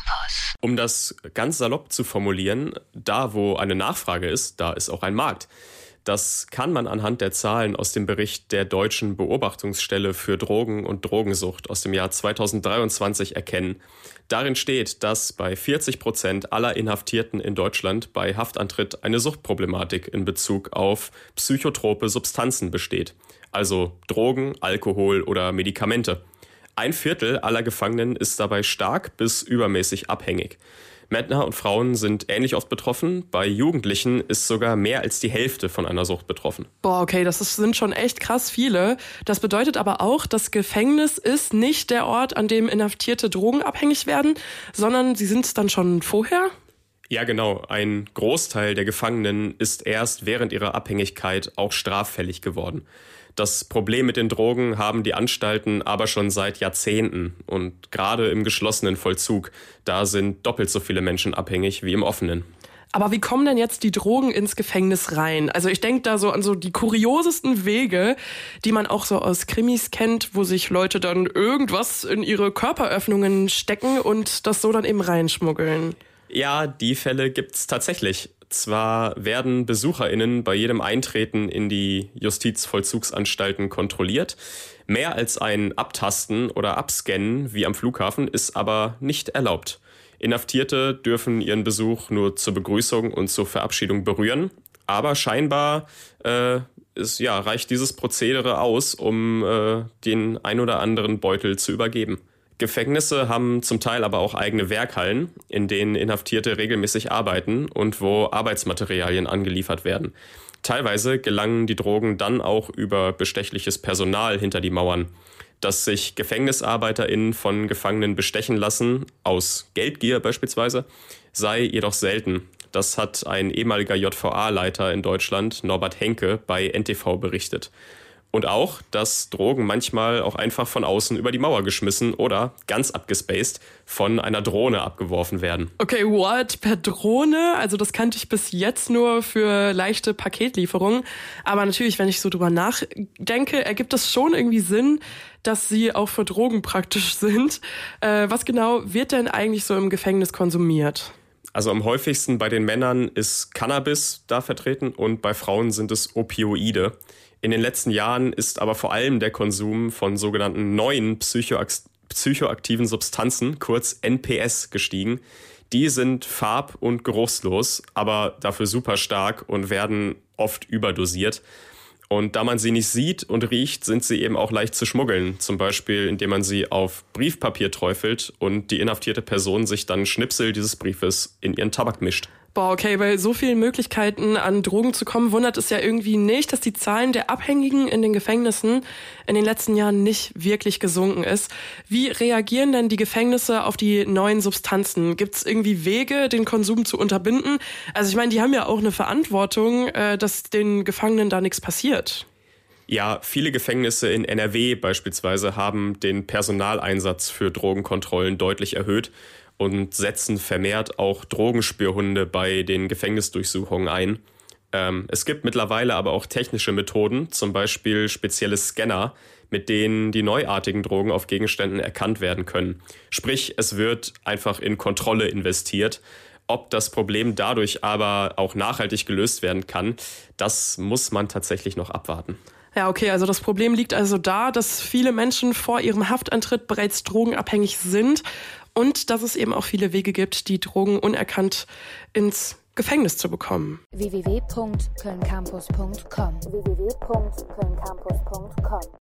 Um das ganz salopp zu formulieren, da wo eine Nachfrage ist, da ist auch ein Markt. Das kann man anhand der Zahlen aus dem Bericht der Deutschen Beobachtungsstelle für Drogen und Drogensucht aus dem Jahr 2023 erkennen. Darin steht, dass bei 40% aller Inhaftierten in Deutschland bei Haftantritt eine Suchtproblematik in Bezug auf psychotrope Substanzen besteht. Also Drogen, Alkohol oder Medikamente. 1/4 aller Gefangenen ist dabei stark bis übermäßig abhängig. Männer und Frauen sind ähnlich oft betroffen. Bei Jugendlichen ist sogar mehr als die Hälfte von einer Sucht betroffen. Boah, okay, sind schon echt krass viele. Das bedeutet aber auch, das Gefängnis ist nicht der Ort, an dem Inhaftierte drogenabhängig werden, sondern sie sind es dann schon vorher? Ja, genau. Ein Großteil der Gefangenen ist erst während ihrer Abhängigkeit auch straffällig geworden. Das Problem mit den Drogen haben die Anstalten aber schon seit Jahrzehnten. Und gerade im geschlossenen Vollzug, da sind doppelt so viele Menschen abhängig wie im offenen. Aber wie kommen denn jetzt die Drogen ins Gefängnis rein? Also ich denke da so an so die kuriosesten Wege, die man auch so aus Krimis kennt, wo sich Leute dann irgendwas in ihre Körperöffnungen stecken und das so dann eben reinschmuggeln. Ja, die Fälle gibt's tatsächlich. Zwar werden BesucherInnen bei jedem Eintreten in die Justizvollzugsanstalten kontrolliert. Mehr als ein Abtasten oder Abscannen wie am Flughafen ist aber nicht erlaubt. Inhaftierte dürfen ihren Besuch nur zur Begrüßung und zur Verabschiedung berühren. Aber scheinbar reicht dieses Prozedere aus, um den ein oder anderen Beutel zu übergeben. Gefängnisse haben zum Teil aber auch eigene Werkhallen, in denen Inhaftierte regelmäßig arbeiten und wo Arbeitsmaterialien angeliefert werden. Teilweise gelangen die Drogen dann auch über bestechliches Personal hinter die Mauern. Dass sich GefängnisarbeiterInnen von Gefangenen bestechen lassen, aus Geldgier beispielsweise, sei jedoch selten. Das hat ein ehemaliger JVA-Leiter in Deutschland, Norbert Henke, bei NTV berichtet. Und auch, dass Drogen manchmal auch einfach von außen über die Mauer geschmissen oder, ganz abgespaced, von einer Drohne abgeworfen werden. Okay, what? Per Drohne? Also das kannte ich bis jetzt nur für leichte Paketlieferungen. Aber natürlich, wenn ich so drüber nachdenke, ergibt es schon irgendwie Sinn, dass sie auch für Drogen praktisch sind. Was genau wird denn eigentlich so im Gefängnis konsumiert? Also am häufigsten bei den Männern ist Cannabis da vertreten und bei Frauen sind es Opioide. In den letzten Jahren ist aber vor allem der Konsum von sogenannten neuen psychoaktiven Substanzen, kurz NPS, gestiegen. Die sind farb- und geruchslos, aber dafür super stark und werden oft überdosiert. Und da man sie nicht sieht und riecht, sind sie eben auch leicht zu schmuggeln. Zum Beispiel, indem man sie auf Briefpapier träufelt und die inhaftierte Person sich dann Schnipsel dieses Briefes in ihren Tabak mischt. Boah, okay, bei so vielen Möglichkeiten an Drogen zu kommen, wundert es ja irgendwie nicht, dass die Zahlen der Abhängigen in den Gefängnissen in den letzten Jahren nicht wirklich gesunken ist. Wie reagieren denn die Gefängnisse auf die neuen Substanzen? Gibt es irgendwie Wege, den Konsum zu unterbinden? Also ich meine, die haben ja auch eine Verantwortung, dass den Gefangenen da nichts passiert. Ja, viele Gefängnisse in NRW beispielsweise haben den Personaleinsatz für Drogenkontrollen deutlich erhöht und setzen vermehrt auch Drogenspürhunde bei den Gefängnisdurchsuchungen ein. Es gibt mittlerweile aber auch technische Methoden, zum Beispiel spezielle Scanner, mit denen die neuartigen Drogen auf Gegenständen erkannt werden können. Sprich, es wird einfach in Kontrolle investiert. Ob das Problem dadurch aber auch nachhaltig gelöst werden kann, das muss man tatsächlich noch abwarten. Ja, okay, also das Problem liegt also da, dass viele Menschen vor ihrem Haftantritt bereits drogenabhängig sind und dass es eben auch viele Wege gibt, die Drogen unerkannt ins Gefängnis zu bekommen. www.kölncampus.com